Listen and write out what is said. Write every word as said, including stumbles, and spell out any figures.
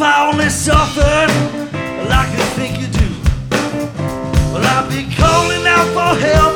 if I only suffered like you think you do, well, I'd be calling out for help